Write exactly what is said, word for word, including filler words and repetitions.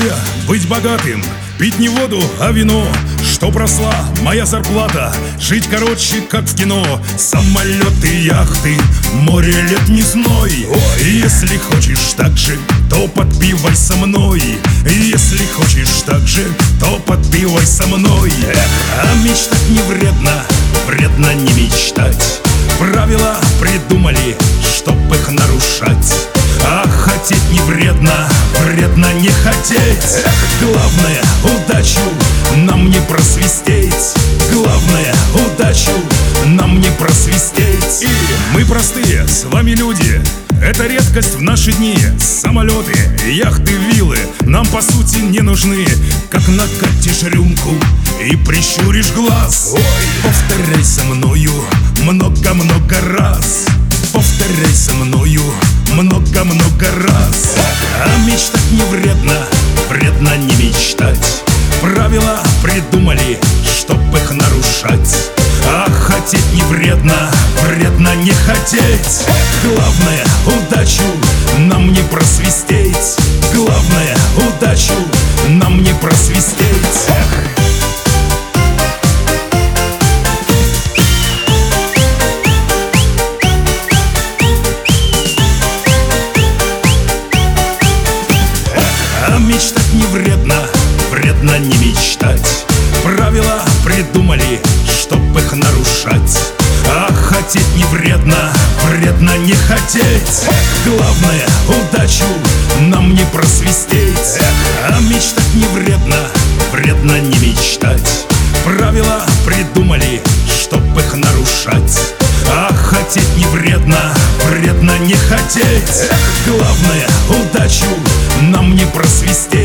мне быть богатым, пить не воду, а вино? Чтоб росла моя зарплата, жить короче, как в кино. Самолеты, яхты, море, летний зной. Если хочешь так же, то подпивай со мной. Если хочешь так же, то подпивай со мной. А мечтать не вредно, вредно не мечтать. Правила придумали, чтоб их нарушать. А хотеть не вредно, вредно не хотеть. Главное, удачу нам не просвистеть. Главное, удачу нам не просвистеть. И мы простые, с вами люди. Это редкость в наши дни. Самолеты, яхты, виллы нам по сути не нужны. Как накатишь рюмку и прищуришь глаз, ой, повторяй со мною много-много раз. Повторяй со мною много-много раз. А мечтать не вредно, вредно не мечтать. Правила придумали, чтоб их нарушать. А хотеть не вредно, вредно не хотеть. Главное, удачу нам не просвистеть. Главное, удачу нам не просвистеть. Мечтать не вредно, вредно не мечтать. Правила придумали, чтоб их нарушать. А хотеть не вредно, вредно не хотеть. Главное, удачу нам не просвистеть. А мечтать не вредно, вредно не мечтать. Правила придумали, чтоб их нарушать. А хотеть не вредно, вредно не хотеть. Главное, удачу нам не просвистеть.